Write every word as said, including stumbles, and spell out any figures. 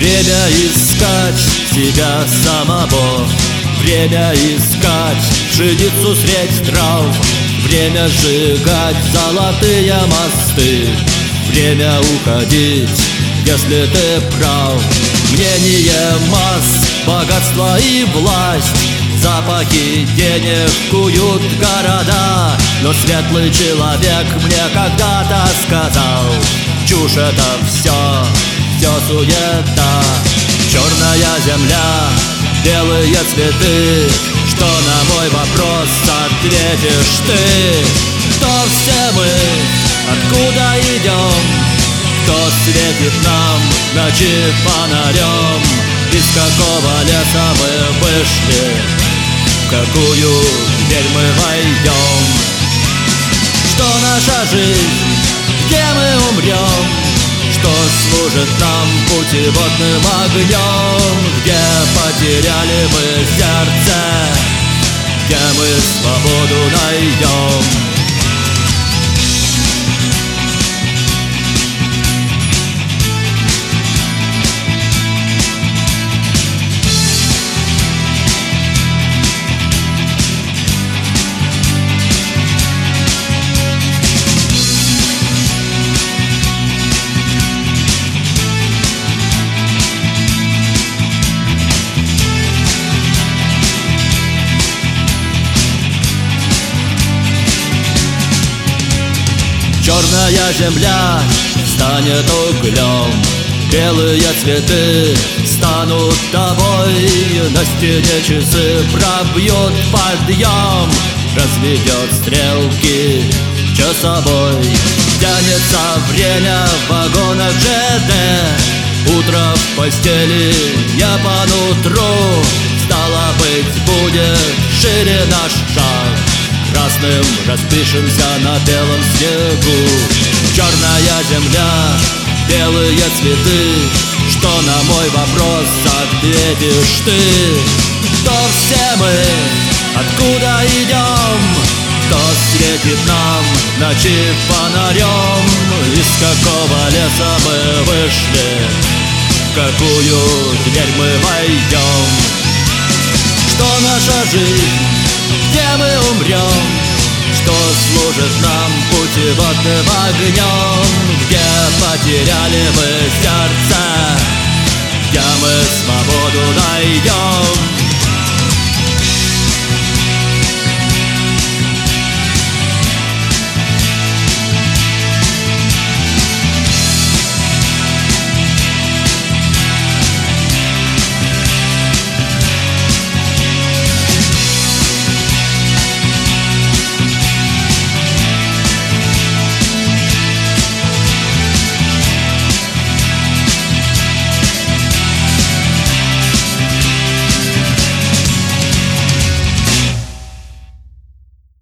Время искать себя самого, время искать пшеницу средь трав, время сжигать золотые мосты, время уходить, если ты прав. Мнение масс, богатство и власть, запахи денег куют города. Но светлый человек мне когда-то сказал: чушь это все, все суета. Черная земля, белые цветы, что на мой вопрос ответишь ты? Кто все мы, откуда идем? Кто светит нам в ночи фонарем? Из какого леса мы вышли? В какую дверь мы войдем? Что наша жизнь? Где мы умрем? Что служит нам путеводным огнем? Где потеряли мы сердце? Где мы свободу найдем? Черная земля станет углем, белые цветы станут тобой. На стене часы пробьют подъем, разведет стрелки часовой. Тянется время в вагонах ЖД, утро в постели, я по нутру. Стало быть, будет шире наш шаг, красным распишемся на белом снегу. Черная земля, белые цветы, что на мой вопрос ответишь ты? Кто все мы, откуда идем? Кто светит нам в ночи фонарем? Из какого леса мы вышли? В какую дверь мы войдем? Что наша жизнь? Где мы умрем? Что служит нам путеводным огнем? Где потеряли мы сердце? Где мы свободу найдем?